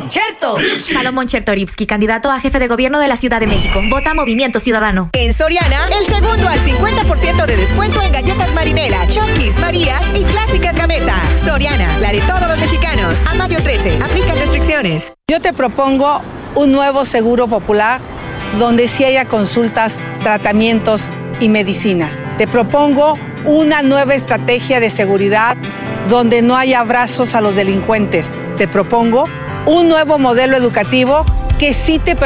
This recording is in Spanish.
Salomón Chertorivsky, candidato a jefe de gobierno de la Ciudad de México. Vota Movimiento Ciudadano. En Soriana, el segundo al 50% de descuento en galletas Marinela, Chokis, Marías y clásicas Gamesa. Soriana, la de todos los mexicanos. A mayo 13, aplica restricciones. Yo te propongo un nuevo seguro popular donde sí haya consultas, tratamientos y medicinas. Te propongo una nueva estrategia de seguridad donde no haya abrazos a los delincuentes. Te propongo un nuevo modelo educativo que sí te